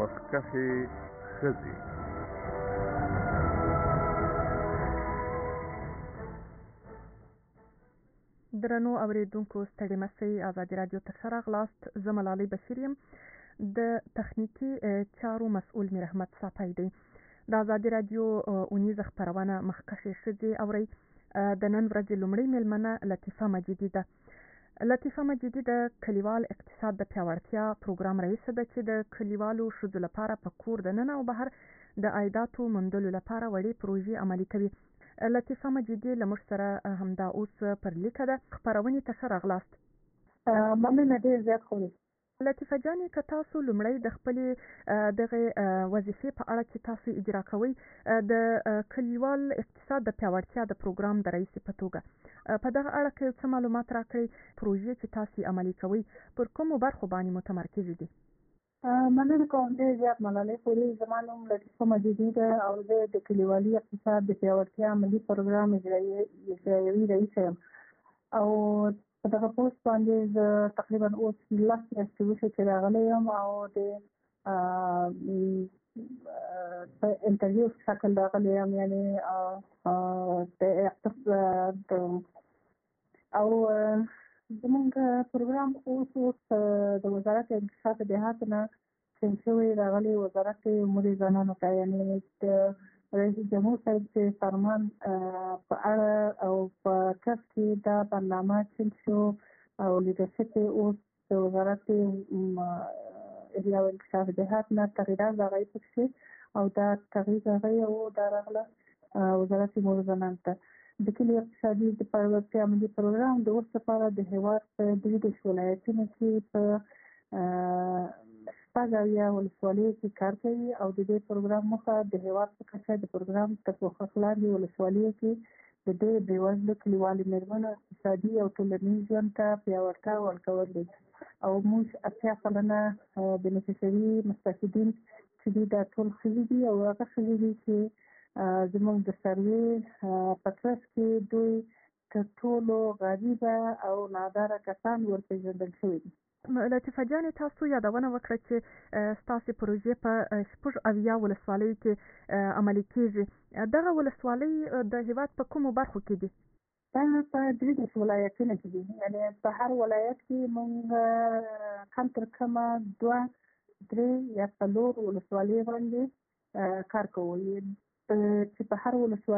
مخکښې ښځې. درنو اوریدونکو ستړي مسئ، ازادي راډیو ته ښه راغلاست. زه ملالۍ بشیر یم. د تخنیکي چارو مسؤل میر احمد ساپی دی. د ازادي راډیو اونیزه خپرونه مخکښې ښځې اورئ. د نن ورځې لومړۍ میلمنه لطیفه مجیدي ده. لطیفه مجیدي د کلیوال اقتصاد د پیاوړتیا پروګرام رئیسه ده چې د کلیوالو ښځو لپاره په کور دننه او بهر د عایداتو موندلو لپاره وړې پروژې عملي کوي. لطیفه مجیدي له موږ سره همدا اوس پر لیکه ده. خپرونې ته ښه راغلاست. مننه، ډېر زیات خوږ. لطیفه جانې، که تاسو لومړی د خپلې دغه وظیفې په اړه چې تاسو اجرا کوئ د کلیوال اقتصاد د پیاوړتیا د پروګرام د رئیسې په توګه په دغه اړه که یو څه معلومات راکړئ، پروژې چې تاسو عملي کوئ پر کومو برخو باندې متمرکزې دي؟ مننه کوم، ډېر زیات ملالۍ خوري. زما نوم لطیفه مجیدي ده او زه د کلیوالي اقتصاد د پیاوړتیا عملي پروګرام اجرایوي رئیسه یم. او په دغه پوسټ باندې زه تقریبا اوس 10 میاشتې وشوه چې راغلی یم او د په انټرویو په شکل راغلی یم، یعنې د اقتصاد او زمونږ پروګرام اوس د وزارت اقتصاد دیهات نه چین شوی راغلی وزارت امور زنانو ته، یعنې د رئیس جمهور صاحب چې فرمان په اړه او په ترڅ کې دا برنامه چین شو او لیډرشپ اوس د وزارت احیا او انکشاف دیهات نه تغییرات راغی پکې او دا تغییر راغی او دا راغله وزارت امور زنانو ته. د کلي اقتصادي د پیاوړتیا عملي پروګرام د اوس لپاره د هېواد په 23 ولایتونو کې په 80 ولسوالیو کې کار کوي او د دې پروګرام موخه د هېواد په کچه د پروګرام تر پوښښ لاندې ولسوالیو کې د دې بېوزلو کلیوالو مېرمنو اقتصادي او ټولنیز ژوند ته پیاوړتیا ورکول دي. او موږ 80% بینیفیشري مستفیدین چې دي دا ټول ښځې دي او هغه ښځې دي چې زموږ د سروې په ترڅ کې دوی تر ټولو غریبه او ناداره کسان ورپېژندل شوي دي. لطیفه جانې، تاسو یادونه وکړه چې ستاسې پروژې په 80 ولسوالیو کې عملي کېږي. دغه ولسوالۍ د هېواد په کومو برخو کې دي؟ دا په 23 ولایتونو کې دي، یعنې په هر ولایت کې موږ کم تر کمه 2 3 یا 4 ولسوالۍ باندې کار کوو چې په هر ولسوالۍ